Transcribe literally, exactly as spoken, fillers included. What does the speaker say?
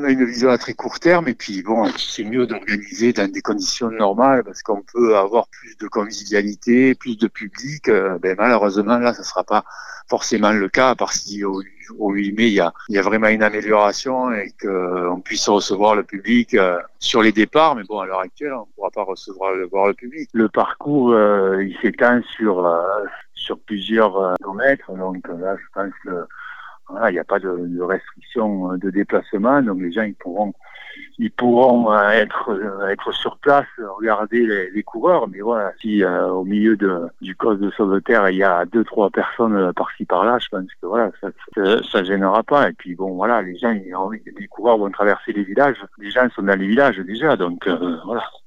on a une vision à très court terme et puis bon, c'est mieux d'organiser dans des conditions normales parce qu'on peut avoir plus de convivialité, plus de public. Euh, ben malheureusement là, ça sera pas forcément le cas, à part si au, au huit mai il y a, il y a vraiment une amélioration et qu'on puisse recevoir le public euh, sur les départs. Mais bon, à l'heure actuelle, on ne pourra pas recevoir le, voir le public. Le parcours, euh, il s'étend sur euh, sur plusieurs euh, kilomètres. Donc là, je pense que voilà, il n'y a pas de, de restriction de déplacement, donc les gens ils pourront ils pourront euh, être euh, être sur place, regarder les, les coureurs, mais voilà, si euh, au milieu de du cause de Sauveterre il y a deux trois personnes euh, par-ci par-là, je pense que voilà, ça, ça ça gênera pas. Et puis bon voilà, les gens ils, les coureurs vont traverser les villages, les gens sont dans les villages déjà, donc euh, voilà.